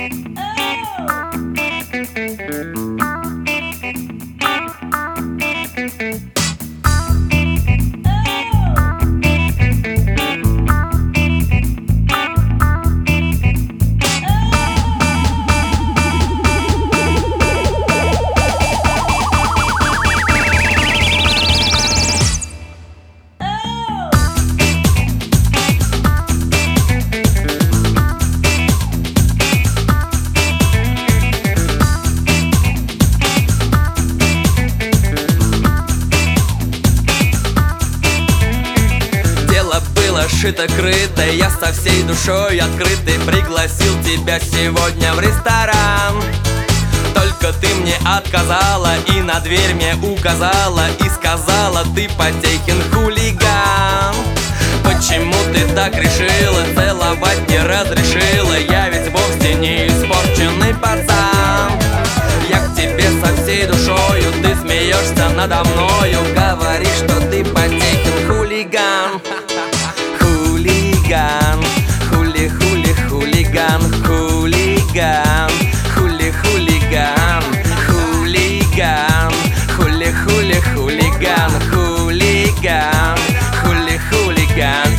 Шито-крыто, я со всей душой открытый пригласил тебя сегодня в ресторан. Только ты мне отказала и на дверь мне указала и сказала: ты Потехин хулиган. Почему ты так решила? Целовать не разрешила. Я ведь вовсе не испорченный пацан. Я к тебе со всей душою, ты смеешься надо мною, говоришь, что ты Потехин хулиган. Хули-хули, хулиган, хулиган, хули-хулиган, хулиган, хули-хули, хулиган, хулиган, хули-хулиган.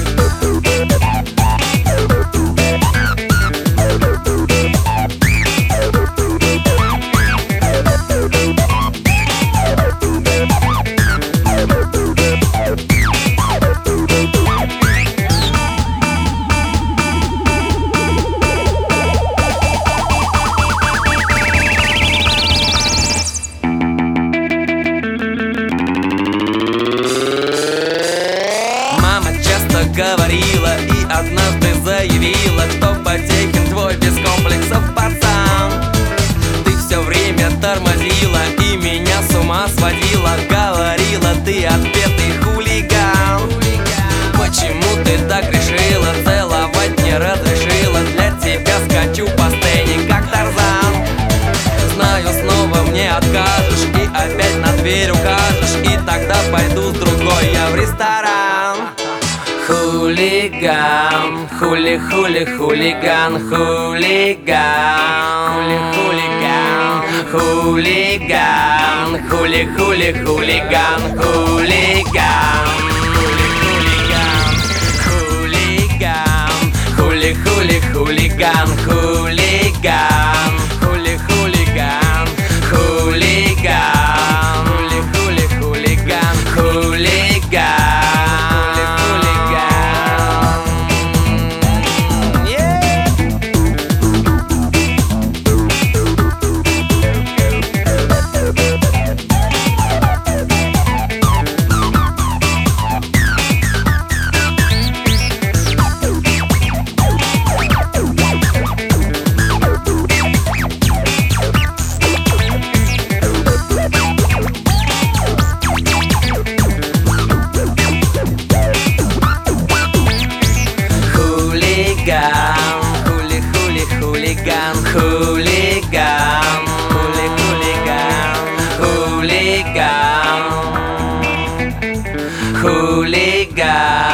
Говорила и однажды заявила, что Потехин твой без комплексов пацан. Ты все время тормозила и меня с ума сводила. Говорила, ты отпетый хулиган. Почему ты так решила? Целовать не разрешила. Для тебя скачу по сцене, как Тарзан. Знаю, снова мне откажешь и опять на дверь укажешь, и тогда пойду с другой я в ресторан. Хулиган, хули-хули, хулиган, хулиган, хули-хулиган, хулиган, хули-хули, хулиган, хулиган, хулиган, хули-хули, хулиган, хулиган, хули-хулиган, хулиган, хули-хули, хулиган, хулиган. Хули-хули, хулиган, хулиган, хули-хулиган, хулиган, хулиган.